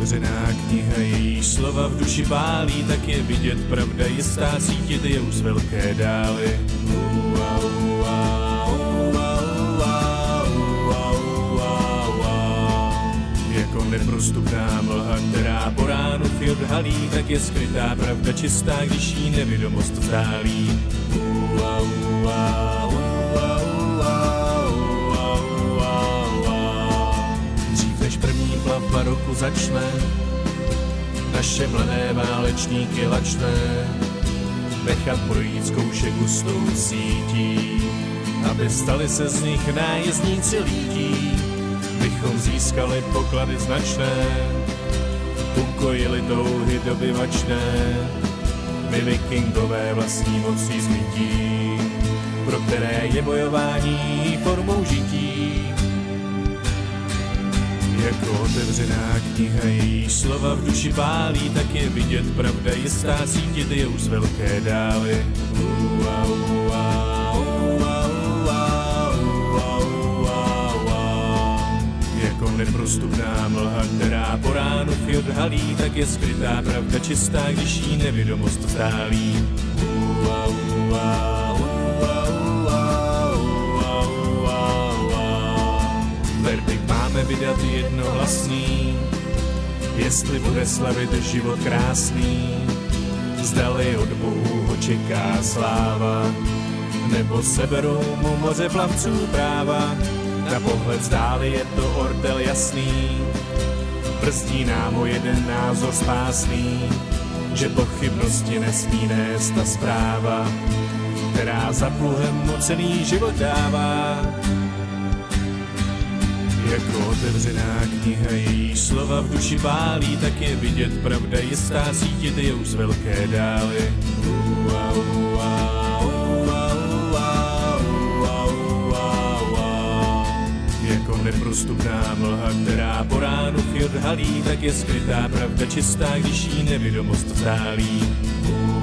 otevřená kniha, její slova v duši pálí, tak je vidět pravda jistá, cítit je už z velké dály. Jako neprostupná mlha, která po ránu fi odhalí, tak je skrytá pravda čistá, když jí nevědomost vzdálí. Dřív než první plavba roku začne, naše mladé válečníky lačné nechat projít zkoušek hustou sítí, aby stali se z nich nájezdníci lidí. Bychom získali poklady značné, ukojili touhy dobyvačné, my vikingové vlastní mocí zbytí, pro které je bojování formou žití. Jako otevřená kniha, její slova v duši pálí, tak je vidět pravda jistá, cítit je už z velké dály. Jako neprostupná mlha, která po ránu fi odhalí, tak je skrytá pravda čistá, když jí nevědomost vzdálí. Verdikt máme vydat jednohlasný, jestli bude slavit život krásný, zdali od Bohu ho čeká sláva, nebo seberou mu moře plavců práva. Na pohled zdáli je to ortel jasný, brzdí nám o jeden názor spásný, že pochybnosti nesmí nést ta zpráva, která za pluhem mu celý život dává. Jako otevřená kniha, její slova v duši pálí, tak je vidět pravda jistá, cítit je už z velké dály. Jako neprostupná mlha, která po ránu fi odhalí, tak je skrytá pravda čistá, když jí nevědomost vzdálí.